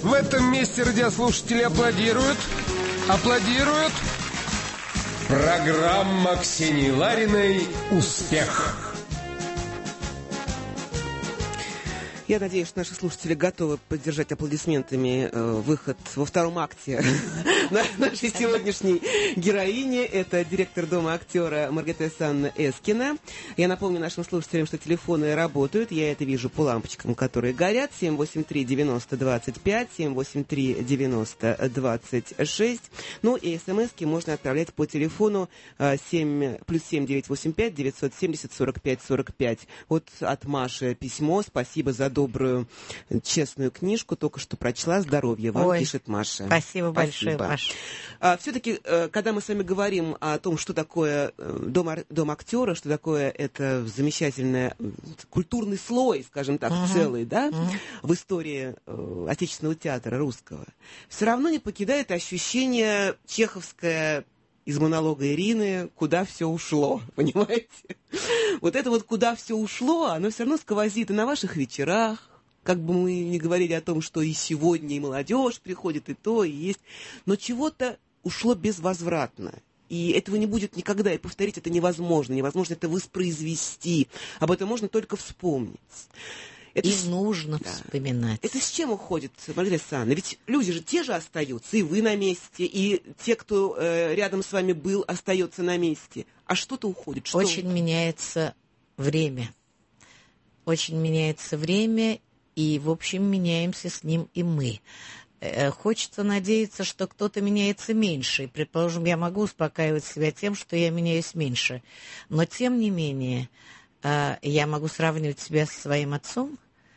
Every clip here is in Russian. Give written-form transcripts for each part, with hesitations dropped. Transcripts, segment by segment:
В этом месте радиослушатели аплодируют. Аплодируют. Программа Ксении Лариной «Успех». Я надеюсь, что наши слушатели готовы поддержать аплодисментами выход во втором акте нашей сегодняшней героини. Это директор Дома актера Маргарита Александровна Эскина. Я напомню нашим слушателям, что телефоны работают. Я это вижу по лампочкам, которые горят. 783-90-25, 783-90-26. Ну и смс-ки можно отправлять по телефону 7+7 985 970 45 45. Вот от Маши письмо. Спасибо за добрую, честную книжку. Только что прочла. Здоровья вам, пишет Маша. Спасибо большое, Маша. Все-таки, когда мы с вами говорим о том, что такое дом актера, что такое это замечательный культурный слой, скажем так, целый, да, в истории отечественного театра русского, все равно не покидает ощущение чеховское из монолога Ирины «Куда все ушло», понимаете? Вот это вот «Куда все ушло», оно все равно сквозит и на ваших вечерах, как бы мы ни говорили о том, что и сегодня и молодежь приходит, и то, и есть, но чего-то ушло безвозвратно. И этого не будет никогда, и повторить это невозможно, невозможно это воспроизвести, об этом можно только вспомнить. Это нужно вспоминать. Это с чем уходит, Маргарита Александровна? Ведь люди же те же остаются, и вы на месте, и те, кто рядом с вами был, остается на месте. А что-то уходит. Что? Очень меняется время. Очень меняется время, и, в общем, меняемся с ним и мы. Хочется надеяться, что кто-то меняется меньше. И, предположим, я могу успокаивать себя тем, что я меняюсь меньше. Но, тем не менее, я могу сравнивать себя со своим отцом,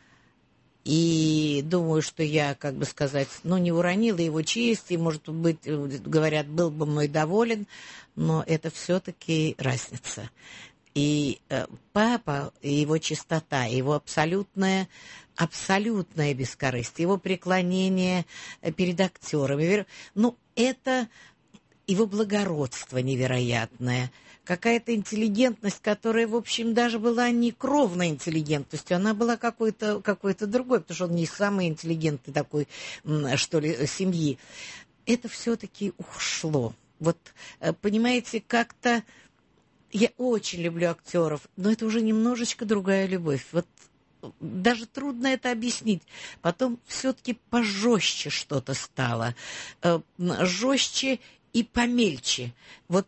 и думаю, что я, как бы сказать, не уронила его честь, и, может быть, говорят, был бы мой доволен, но это все-таки разница. И папа, и его чистота, его абсолютное бескорыстие, его преклонение перед актерами, это его благородство невероятное, какая-то интеллигентность, которая, в общем, даже была не кровной интеллигентностью, она была какой-то другой, потому что он не самый интеллигентный такой, что ли, семьи. Это все-таки ушло. Вот, понимаете, как-то я очень люблю актеров, но это уже немножечко другая любовь. Вот даже трудно это объяснить. Потом все-таки пожестче что-то стало, жестче и помельче. Вот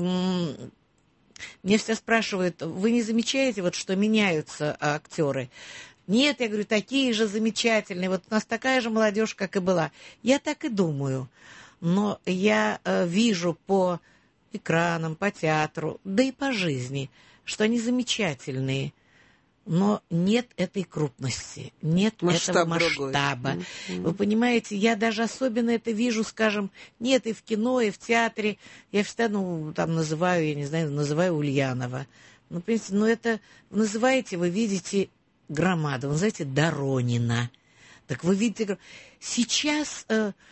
меня все спрашивают, вы не замечаете, что меняются актеры? Нет, я говорю, такие же замечательные. Вот у нас такая же молодежь, как и была. Я так и думаю. Но я вижу по экранам, по театру, да и по жизни, что они замечательные. Но нет этой крупности, нет этого масштаба. Вы понимаете, я даже особенно это вижу, скажем, нет и в кино, и в театре. Я всегда, называю Ульянова. Понимаете, это называете, вы видите громаду, вы называете Доронина. Так вы видите, сейчас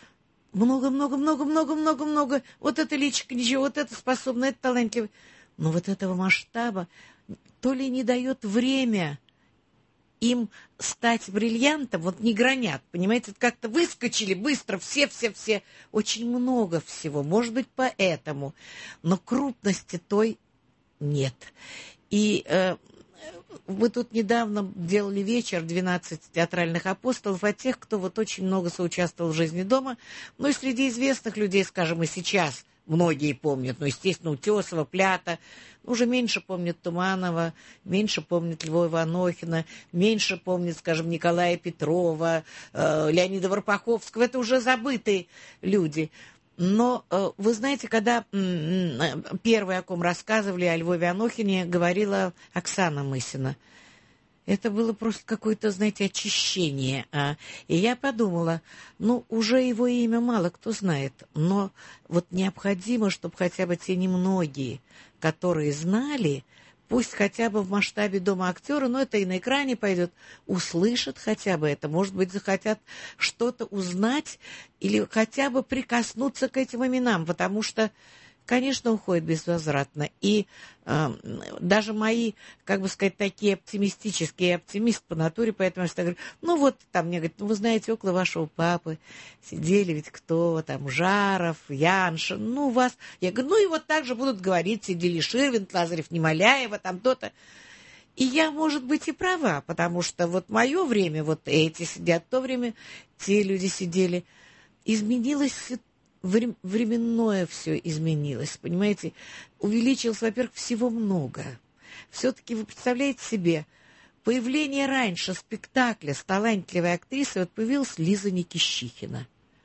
много, вот это личико, ничего, вот это способно, это талантливо. Но вот этого масштаба то ли не дает время им стать бриллиантом, не гранят, понимаете, как-то выскочили быстро, все, очень много всего, может быть, поэтому, но крупности той нет. И мы тут недавно делали вечер 12 театральных апостолов от тех, кто очень много соучаствовал в жизни дома, и среди известных людей, скажем, и сейчас многие помнят, естественно, Утесова, Плята, уже меньше помнят Туманова, меньше помнят Льва Иванохина, меньше помнят, скажем, Николая Петрова, Леонида Варпаховского, это уже забытые люди. Но вы знаете, когда первые, о ком рассказывали, о Львове Анохине, говорила Оксана Мысина, это было просто какое-то, знаете, очищение. И я подумала, уже его имя мало кто знает, но необходимо, чтобы хотя бы те немногие, которые знали, пусть хотя бы в масштабе Дома актера, но это и на экране пойдет, услышат хотя бы это, может быть, захотят что-то узнать или хотя бы прикоснуться к этим именам, потому что конечно, уходит безвозвратно. И даже мои, как бы сказать, такие оптимистические, я оптимист по натуре, поэтому я всегда говорю, ну вот, там мне говорят, ну вы знаете, около вашего папы сидели ведь кто, там, Жаров, Яншин, ну вас. Я говорю, ну и вот так же будут говорить, сидели Ширвин, Лазарев, Немоляева, там то-то. И я, может быть, и права, потому что вот мое время, вот эти сидят, в то время те люди сидели. Изменилось временное все изменилось, понимаете? Увеличилось, во-первых, всего много. Все-таки вы представляете себе, появление раньше спектакля с талантливой актрисой, вот появилась Лиза Никищихина.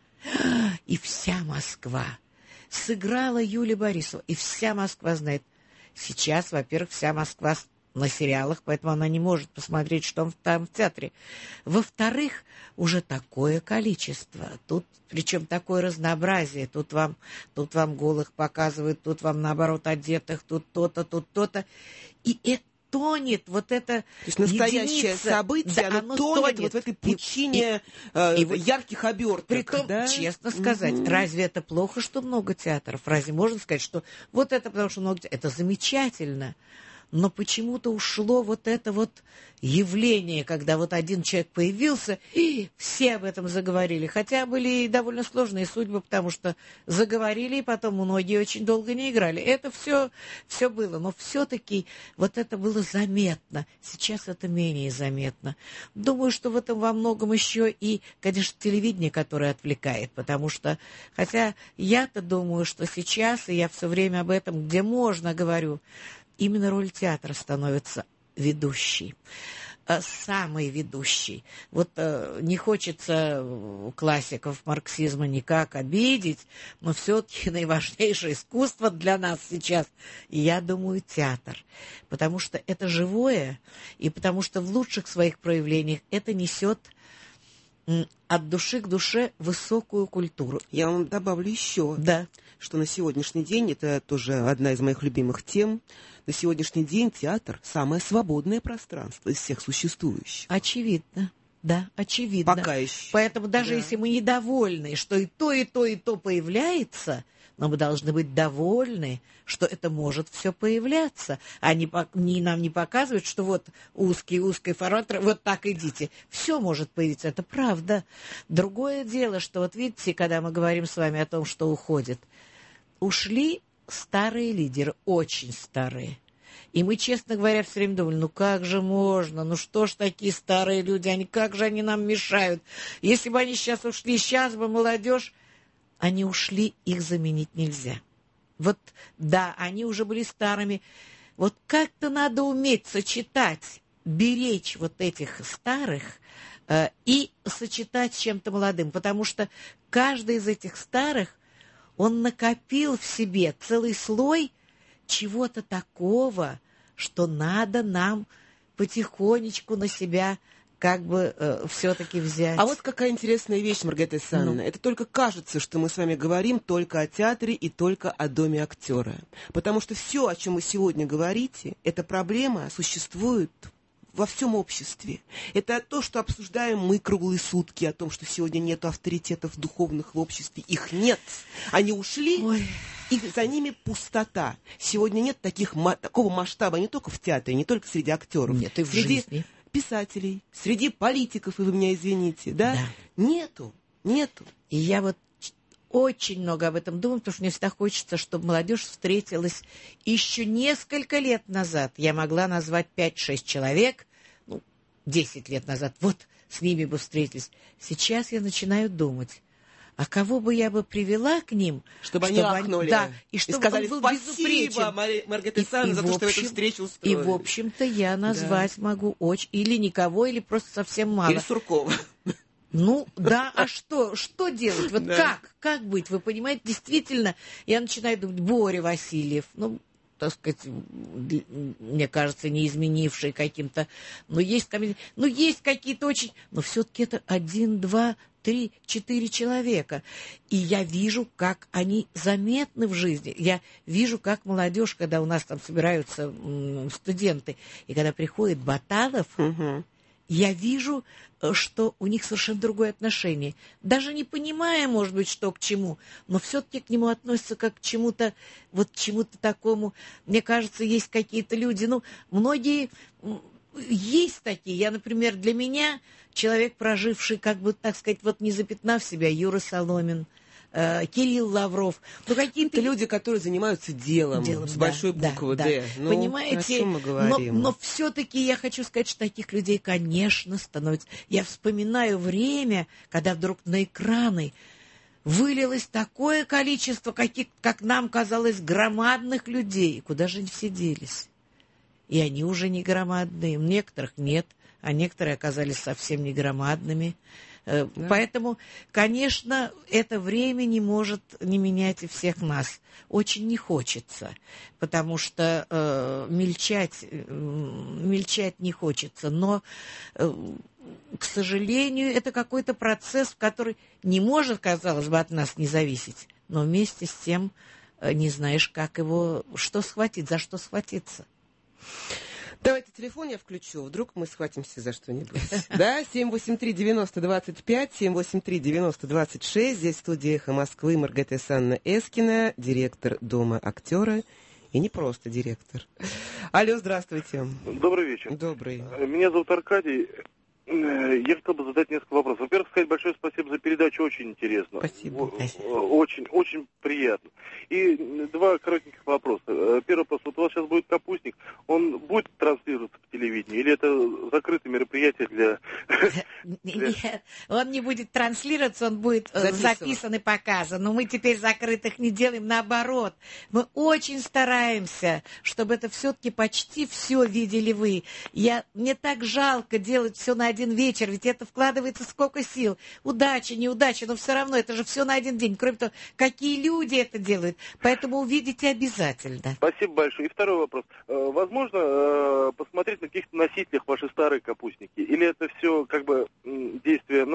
И вся Москва сыграла Юлия Борисова, и вся Москва знает. Сейчас, во-первых, вся Москва на сериалах, поэтому она не может посмотреть, что там в театре. Во-вторых, уже такое количество. Тут, причем такое разнообразие. Тут вам голых показывают, тут вам, наоборот, одетых, тут то-то, тут то-то. И это тонет, вот это. То есть настоящее единица, событие, да, оно тонет вот в этой пучине ярких оберток. Притом, да? честно сказать, разве это плохо, что много театров? Разве можно сказать, что вот это потому что много театров? Это замечательно. Но почему-то ушло вот это вот явление, когда вот один человек появился, и все об этом заговорили. Хотя были и довольно сложные судьбы, потому что заговорили, и потом многие очень долго не играли. Это все было, но все-таки вот это было заметно. Сейчас это менее заметно. Думаю, что в этом во многом еще и, конечно, телевидение, которое отвлекает, потому что, хотя я-то думаю, что сейчас, и я все время об этом, где можно, говорю, именно роль театра становится ведущей, самой ведущей. Вот не хочется классиков марксизма никак обидеть, но все-таки наиважнейшее искусство для нас сейчас, я думаю, театр. Потому что это живое, и потому что в лучших своих проявлениях это несет от души к душе высокую культуру. Я вам добавлю еще, да, что на сегодняшний день, это тоже одна из моих любимых тем, на сегодняшний день театр – самое свободное пространство из всех существующих. Очевидно. Да, очевидно. Пока еще. Поэтому даже если мы недовольны, что и то, и то, и то появляется, но мы должны быть довольны, что это может все появляться. А нам не показывают, что вот узкий формат, вот так идите. Все может появиться, это правда. Другое дело, что вот видите, когда мы говорим с вами о том, что уходит, ушли старые лидеры, очень старые. И мы, честно говоря, все время думали, ну как же можно, ну что ж такие старые люди, как же они нам мешают. Если бы они сейчас ушли, сейчас бы молодежь, они ушли, их заменить нельзя. Вот, да, они уже были старыми. Вот как-то надо уметь сочетать, беречь вот этих старых и сочетать с чем-то молодым, потому что каждый из этих старых, он накопил в себе целый слой чего-то такого, что надо нам потихонечку на себя как бы все-таки взять. А вот какая интересная вещь, Маргарита Александровна. Это только кажется, что мы с вами говорим только о театре и только о доме актера. Потому что все, о чем вы сегодня говорите, эта проблема существует во всем обществе. Это то, что обсуждаем мы круглые сутки, о том, что сегодня нет авторитетов духовных в обществе. Их нет. Они ушли, и за ними пустота. Сегодня нет такого масштаба не только в театре, не только среди актеров. Нет, и в среди жизни. Писателей, среди политиков, и вы меня извините, да? Нету. И я вот очень много об этом думаю, потому что мне всегда хочется, чтобы молодежь встретилась еще несколько лет назад. Я могла назвать 5-6 человек, 10 лет назад, вот с ними бы встретились. Сейчас я начинаю думать, а кого бы я бы привела к ним, чтобы они ахнули, да, и чтобы сказали: он был спасибо, Маргарита Александровна, за то, что вы эту встречу устроили. И, в общем-то, я назвать могу очень... Или никого, или просто совсем мало. Или Суркова. Ну, да, а что делать? Вот как быть? Вы понимаете, действительно, я начинаю думать, Боря Васильев, так сказать, мне кажется, не изменивший каким-то, есть какие-то очень, но все-таки это 1, 2, 3, 4 человека. И я вижу, как они заметны в жизни. Я вижу, как молодежь, когда у нас там собираются студенты, и когда приходит Баталов, я вижу, что у них совершенно другое отношение. Даже не понимая, может быть, что к чему, но все-таки к нему относятся как к чему-то, вот чему-то такому. Мне кажется, есть какие-то люди, многие есть такие. Я, например, для меня человек, проживший, как бы, так сказать, вот не запятнав себя, Юра Соломин, Кирилл Лавров. Какие-то люди, которые занимаются делом с большой буквы «Д». Да. Понимаете, мы говорим. Но все-таки я хочу сказать, что таких людей, конечно, становится. Я вспоминаю время, когда вдруг на экраны вылилось такое количество, как нам казалось, громадных людей. Куда же они все делись? И они уже не громадные. Некоторых нет, а некоторые оказались совсем не громадными. Да. Поэтому, конечно, это время не может не менять и всех нас. Очень не хочется, потому что мельчать не хочется. Но, к сожалению, это какой-то процесс, который не может, казалось бы, от нас не зависеть. Но вместе с тем не знаешь, как его, что схватить, за что схватиться. Давайте телефон я включу, вдруг мы схватимся за что-нибудь. Да, 783-90-25, 783-90-26. Здесь в студии «Эхо Москвы» Маргарита Санна Эскина, директор Дома актера. И не просто директор. Алло, здравствуйте. Добрый вечер. Добрый. Меня зовут Аркадий. Я хотел бы задать несколько вопросов. Во-первых, сказать большое спасибо за передачу, очень интересно. Спасибо. Очень, очень приятно. И два коротеньких вопроса. Первый вопрос. Вот у вас сейчас будет «Капустник». Он будет транслироваться по телевидению? Или это закрытое мероприятие для... Нет, он не будет транслироваться, он будет записан и показан. Но мы теперь закрытых не делаем, наоборот. Мы очень стараемся, чтобы это все-таки почти все видели вы. Мне так жалко делать все на один вечер, ведь это вкладывается сколько сил. Удача, неудача, но все равно это же все на один день. Кроме того, какие люди это делают. Поэтому увидите обязательно. Спасибо большое. И второй вопрос. Возможно посмотреть на каких-то носителях ваши старые капустники? Или это все как бы действие,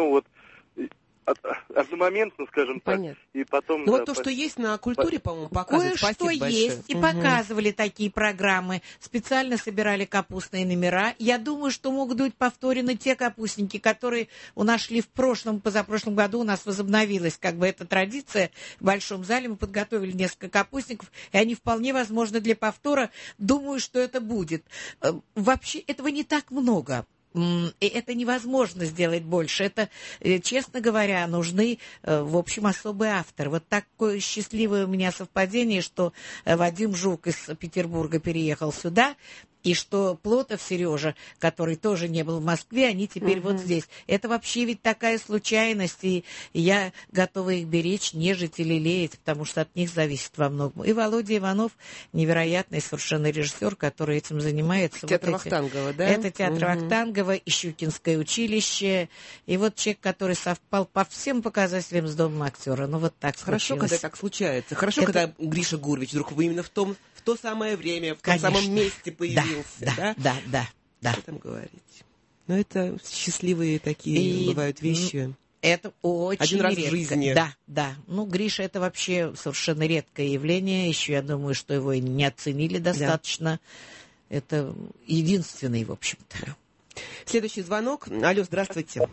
одномоментно, скажем Понятно. так, и потом... Ну, вот то, что есть на культуре, по-моему, показывают. Кое-что есть, и показывали такие программы. Специально собирали капустные номера. Я думаю, что могут быть повторены те капустники, которые у нас шли в позапрошлом году. У нас возобновилась как бы эта традиция. В Большом зале мы подготовили несколько капустников, и они вполне возможны для повтора. Думаю, что это будет. Вообще, этого не так много. И это невозможно сделать больше. Это, честно говоря, нужны, в общем, особые авторы. Вот такое счастливое у меня совпадение, что Вадим Жук из Петербурга переехал сюда, и что Плотов Сережа, который тоже не был в Москве, они теперь вот здесь. Это вообще ведь такая случайность, и я готова их беречь, нежить или лелеять, потому что от них зависит во многом. И Володя Иванов, невероятный совершенно режиссер, который этим занимается. Театр Вахтангова, да? Это театр Вахтангова и Щукинское училище. И вот человек, который совпал по всем показателям с Домом актера. Ну вот так Хорошо, случилось. когда так случается. Хорошо, когда Гриша Гурвич вдруг именно в то самое время, в том самом месте появился. Да. Что там говорить? Ну, это счастливые такие бывают вещи. Это очень один раз редко. В жизни. Да. Ну, Гриша, это вообще совершенно редкое явление. Еще я думаю, что его не оценили достаточно. Да. Это единственный, в общем-то. Следующий звонок. Алло, здравствуйте.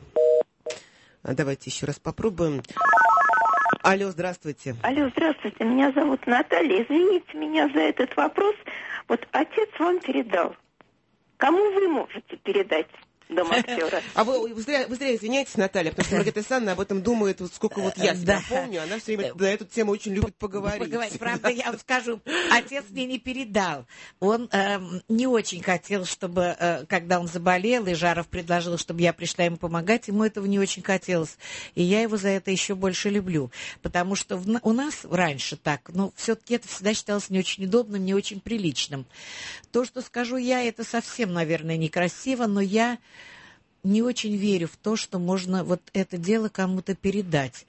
Давайте еще раз попробуем. Алло, здравствуйте. Алло, здравствуйте. Меня зовут Наталья. Извините меня за этот вопрос. Вот отец вам передал. Кому вы можете передать Дом актера? А вы зря извиняетесь, Наталья, потому что Маргарита Санна об этом думает, вот сколько вот я себя помню, она все время на эту тему очень любит поговорить. Правда, я вам скажу, отец мне не передал. Он не очень хотел, чтобы, когда он заболел, и Жаров предложил, чтобы я пришла ему помогать, ему этого не очень хотелось. И я его за это еще больше люблю. Потому что у нас раньше так, но все-таки это всегда считалось не очень удобным, не очень приличным. То, что скажу я, это совсем, наверное, некрасиво, но я не очень верю в то, что можно вот это дело кому-то передать.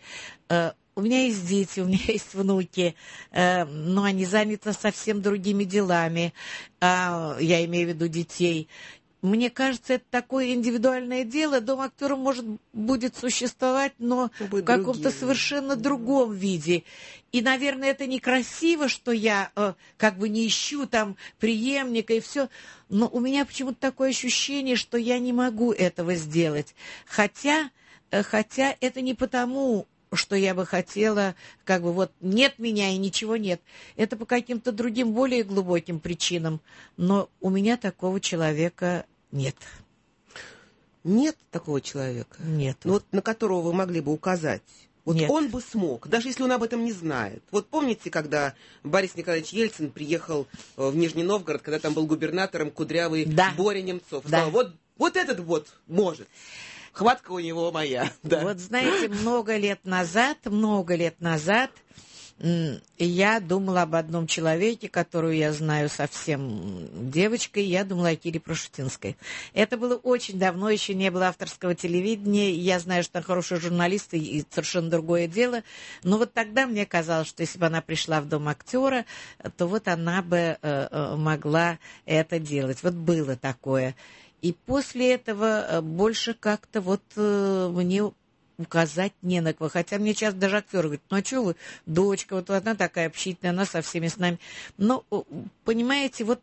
У меня есть дети, у меня есть внуки, но они заняты совсем другими делами, я имею в виду детей. мне кажется, это такое индивидуальное дело. Дом актера будет существовать, но в каком-то совершенно другом виде. И, наверное, это некрасиво, что я как бы не ищу там преемника и все. Но у меня почему-то такое ощущение, что я не могу этого сделать. Хотя это не потому, что я бы хотела, как бы вот нет меня и ничего нет. Это по каким-то другим, более глубоким причинам. Но у меня такого человека нет. Нет такого человека? Нет. Ну, вот на которого вы могли бы указать? Вот Нет. Он бы смог, даже если он об этом не знает. Вот помните, когда Борис Николаевич Ельцин приехал в Нижний Новгород, когда там был губернатором кудрявый Боря Немцов? Да. Сказал, вот этот вот может. Хватка у него моя. Да. Вот знаете, много лет назад я думала об одном человеке, которую я знаю совсем девочкой, я думала о Кире Прошутинской. Это было очень давно, еще не было авторского телевидения, я знаю, что она хорошая журналист, и совершенно другое дело, но вот тогда мне казалось, что если бы она пришла в Дом актера, то вот она бы могла это делать. Вот было такое. И после этого больше как-то вот мне указать не на кого. Хотя мне сейчас даже актеры говорят, ну а что вы, дочка, вот она такая общительная, она со всеми с нами. Но, понимаете, вот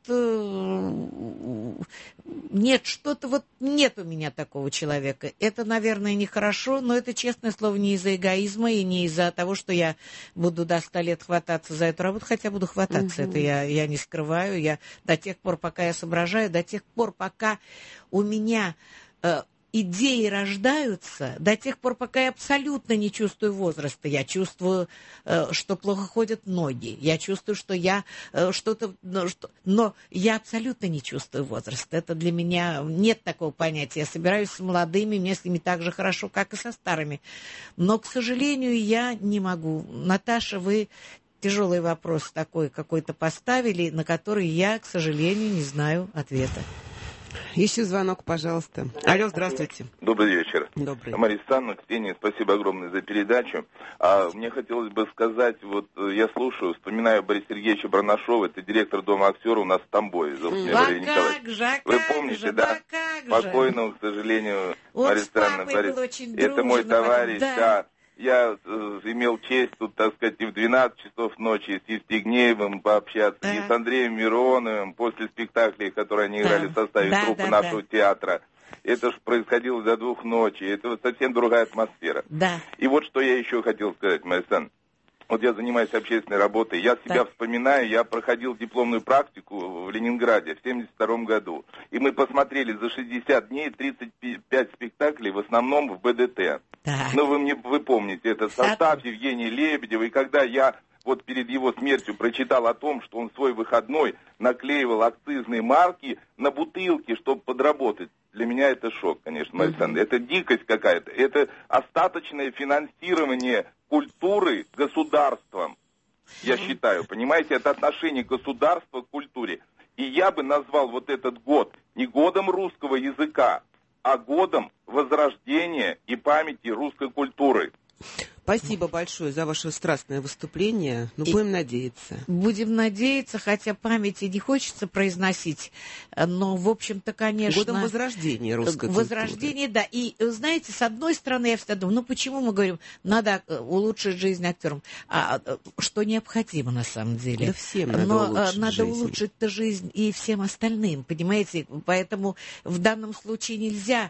нет, что-то вот нет у меня такого человека. Это, наверное, нехорошо, но это, честное слово, не из-за эгоизма и не из-за того, что я буду до 100 лет хвататься за эту работу, хотя буду хвататься. Это я не скрываю. Я до тех пор, пока я соображаю, до тех пор, пока у меня идеи рождаются, до тех пор, пока я абсолютно не чувствую возраста. Я чувствую, что плохо ходят ноги. Я чувствую, что я что-то... Но я абсолютно не чувствую возраста. Это для меня... Нет такого понятия. Я собираюсь с молодыми, мне с ними так же хорошо, как и со старыми. Но, к сожалению, я не могу. Наташа, вы тяжелый вопрос такой какой-то поставили, на который я, к сожалению, не знаю ответа. Еще звонок, пожалуйста. Алло, здравствуйте. Добрый вечер. Добрый. Мария Александровна, Ксения, спасибо огромное за передачу. Мне хотелось бы сказать, вот я слушаю, вспоминаю Бориса Сергеевича Барнашова, это директор Дома актера у нас в Тамбове. Вы помните, да? Покойного, к сожалению, Мария Александровна, это мой товарищ, да. Я имел честь тут, так сказать, и в 12 часов ночи с Евстигнеевым пообщаться, и с Андреем Мироновым после спектаклей, которые они играли в составе труппы нашего театра. Это же происходило до 2 ночи, это вот совсем другая атмосфера. Да. И вот что я еще хотел сказать, Мария Александровна. Вот я занимаюсь общественной работой, я себя вспоминаю, я проходил дипломную практику в Ленинграде в 1972 году. И мы посмотрели за 60 дней 35 спектаклей, в основном в БДТ. Так. Ну, вы помните, это состав Евгения Лебедева. И когда я вот перед его смертью прочитал о том, что он свой выходной наклеивал акцизные марки на бутылки, чтобы подработать, для меня это шок, конечно, Мария Александровна. Это дикость какая-то. Это остаточное финансирование культуры государством, я считаю. Понимаете, это отношение государства к культуре. И я бы назвал вот этот год не годом русского языка, а годом возрождения и памяти русской культуры. Спасибо большое за ваше страстное выступление. Ну, будем надеяться. Будем надеяться, хотя памяти не хочется произносить, но, в общем-то, конечно... Годом возрождения русской возрождения, да. И, знаете, с одной стороны, я всегда думаю, ну, почему мы говорим, надо улучшить жизнь актерам? Что необходимо, на самом деле. Да всем надо улучшить надо жизнь. улучшить-то жизнь и всем остальным, понимаете? Поэтому в данном случае нельзя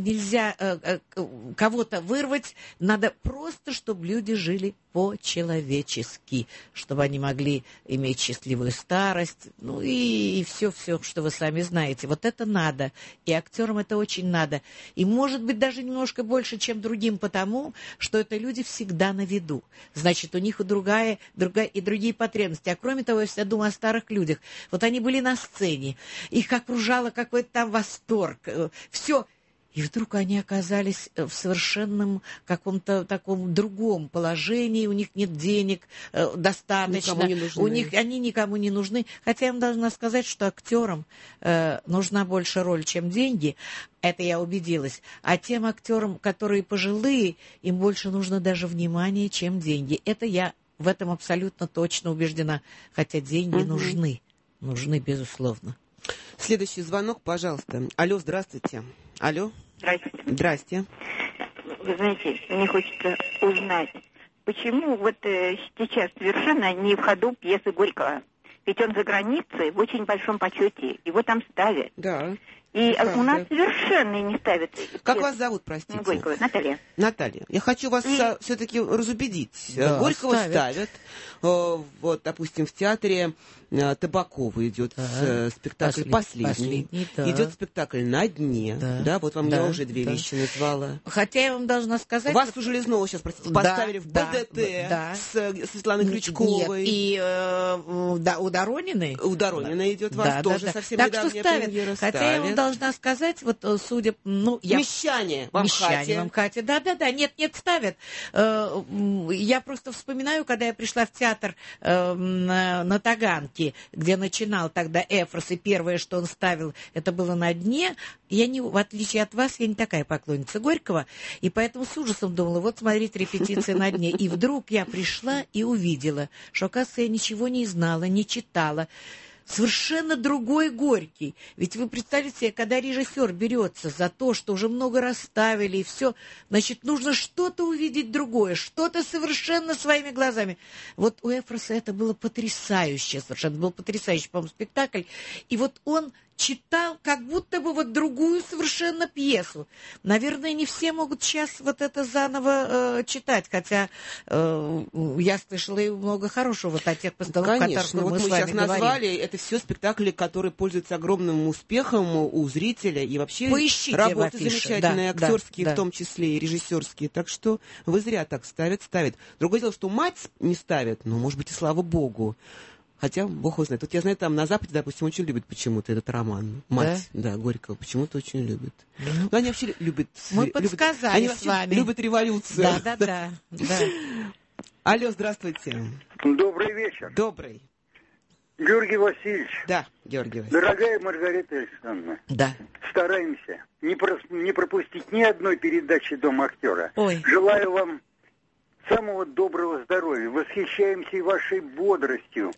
кого-то вырвать, надо просто, чтобы люди жили по-человечески, чтобы они могли иметь счастливую старость, ну и все, что вы сами знаете. Вот это надо, и актерам это очень надо. И, может быть, даже немножко больше, чем другим, потому что это люди всегда на виду. Значит, у них и другие потребности. А кроме того, я всегда думаю о старых людях. Вот они были на сцене, их окружало какой-то там восторг, все. И вдруг они оказались в совершенном каком-то таком другом положении, у них нет денег достаточно, они никому не нужны. Хотя я вам должна сказать, что актерам нужна больше роль, чем деньги, это я убедилась. А тем актерам, которые пожилые, им больше нужно даже внимание, чем деньги. Это я в этом абсолютно точно убеждена. Хотя деньги нужны, безусловно. Следующий звонок, пожалуйста. Алло, здравствуйте. Алло. Здравствуйте. Здрасте. Вы знаете, мне хочется узнать, почему вот сейчас совершенно не в ходу пьесы Горького. Ведь он за границей в очень большом почете, его там ставят. Да. И у нас совершенно не ставят. Как вас зовут, простите? Горького, Наталья. Наталья, я хочу вас все-таки разубедить. Да, Горького ставят. Вот, допустим, в театре Табакова идет спектакль «Последний». Да. Идет спектакль «На дне». Да, вот вам я уже две вещи назвала. Хотя я вам должна сказать... Вас у Железного сейчас, простите, поставили в БДТ с Светланой Крючковой. Нет, и у Дорониной. У Дорониной идет вас тоже совсем недавняя премьера. Хотя я вам должна сказать, вот судя... «Мещане» в МХАТе. Да, нет, ставят. Я просто вспоминаю, когда я пришла в театр на Таганке, где начинал тогда Эфрос, и первое, что он ставил, это было «На дне». В отличие от вас, я не такая поклонница Горького, и поэтому с ужасом думала, вот смотрите, репетиция «На дне». И вдруг я пришла и увидела, что, оказывается, я ничего не знала, не читала. Совершенно другой Горький. Ведь вы представляете себе, когда режиссер берется за то, что уже много раз ставили и все, значит, нужно что-то увидеть другое, что-то совершенно своими глазами. Вот у Эфроса это было потрясающе, совершенно был потрясающий, по-моему, спектакль. И вот он читал как будто бы вот другую совершенно пьесу. Наверное, не все могут сейчас вот это заново читать, хотя я слышала и много хорошего вот о тех постановках, конечно, вот мы сейчас назвали, это все спектакли, которые пользуются огромным успехом у зрителя, и вообще поищите работы замечательные, актерские в том числе, и режиссерские. Так что вы зря так ставят. Другое дело, что «Мать» не ставят, ну, может быть, и слава богу. Хотя, бог его знает. Вот я знаю, там на Западе, допустим, очень любят почему-то этот роман. «Мать», да, Горького, почему-то очень любят. Ну, они вообще любят... Мы подсказали с вами. Любят революцию. Да. Алло, здравствуйте. Добрый вечер. Добрый. Георгий Васильевич. Да, Георгий Васильевич. Дорогая Маргарита Александровна. Да. Стараемся не пропустить ни одной передачи «Дом актера». Ой. Желаю вам самого доброго здоровья. Восхищаемся и вашей бодростью.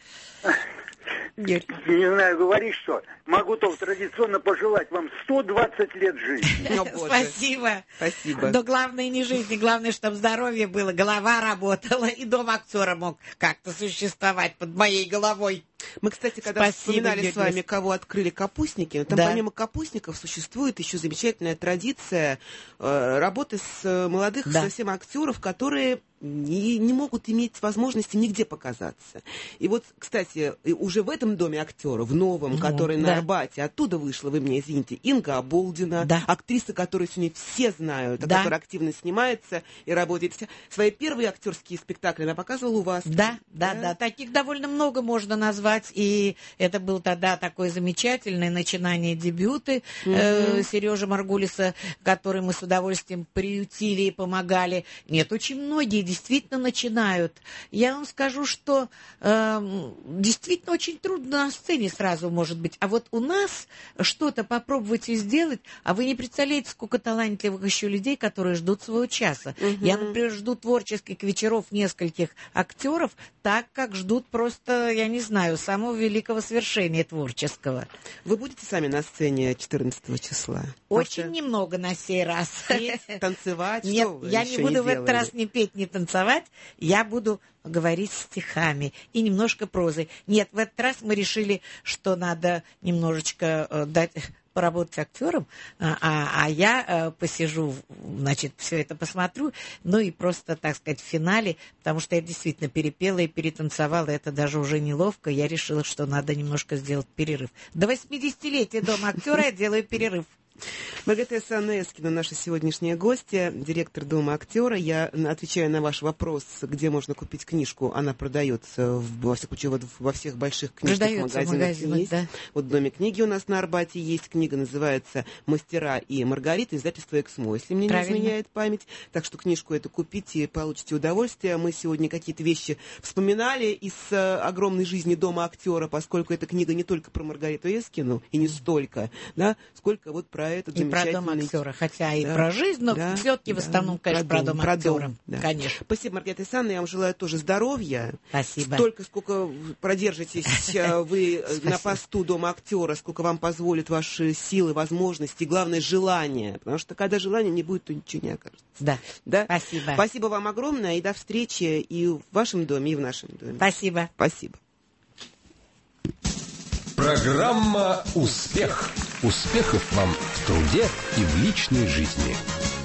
Нет. Не знаю, говорить что. Могу только традиционно пожелать вам 120 лет жизни. Спасибо. Спасибо. Но главное не жизнь, главное, чтобы здоровье было, голова работала, и дом актера мог как-то существовать под моей головой. Мы, кстати, когда вспоминали с вами, кого открыли капустники, там помимо капустников существует еще замечательная традиция работы с молодых совсем актеров, которые не могут иметь возможности нигде показаться. И вот, кстати, уже в этом доме актера, в новом, который на Арбате, оттуда вышла, вы меня извините, Инга Оболдина, актриса, которую сегодня все знают, которая активно снимается и работает. Свои первые актерские спектакли она показывала у вас. Да. Таких довольно много можно назвать. И это был тогда такое замечательное начинание, дебюты Сережи Маргулиса, который мы с удовольствием приютили и помогали. Нет, очень многие действительно начинают. Я вам скажу, что действительно очень трудно на сцене сразу, может быть. А вот у нас что-то попробовать и сделать, а вы не представляете, сколько талантливых еще людей, которые ждут своего часа. Я, например, жду творческих вечеров нескольких актеров, так как ждут просто, я не знаю, самого великого свершения творческого. Вы будете сами на сцене 14 числа? Очень немного на сей раз. Петь, танцевать? Нет, я не буду в этот раз ни петь, ни танцевать. Я буду говорить стихами и немножко прозой. Нет, в этот раз мы решили, что надо немножечко поработать актером, а я посижу, значит, все это посмотрю, ну и просто, так сказать, в финале, потому что я действительно перепела и перетанцевала, это даже уже неловко, я решила, что надо немножко сделать перерыв. До 80-летия Дома актера я делаю перерыв. Маргарита Александровна Эскина, наша сегодняшняя гостья, директор Дома актера. Я отвечаю на ваш вопрос, где можно купить книжку. Она продается, во всяком случае, во всех больших книжных магазинах есть. Да. Вот в Доме книги у нас на Арбате есть книга, называется «Мастера и Маргарита», издательство «Эксмо», если мне не изменяет память. Так что книжку эту купите и получите удовольствие. Мы сегодня какие-то вещи вспоминали из огромной жизни Дома актера, поскольку эта книга не только про Маргариту Эскину, и не столько, да, сколько вот про про этот и замечательный... про дом актера, хотя и про жизнь, но все-таки в основном, конечно, про дом актера. Да. Конечно. Спасибо, Маргарита Александровна, я вам желаю тоже здоровья. Спасибо. Столько, сколько продержитесь вы на посту дома актера, сколько вам позволят ваши силы, возможности, главное, желание. Потому что когда желания не будет, то ничего не окажется. Да. Спасибо. Спасибо вам огромное, и до встречи и в вашем доме, и в нашем доме. Спасибо. Спасибо. Программа «Успех». Успехов вам в труде и в личной жизни.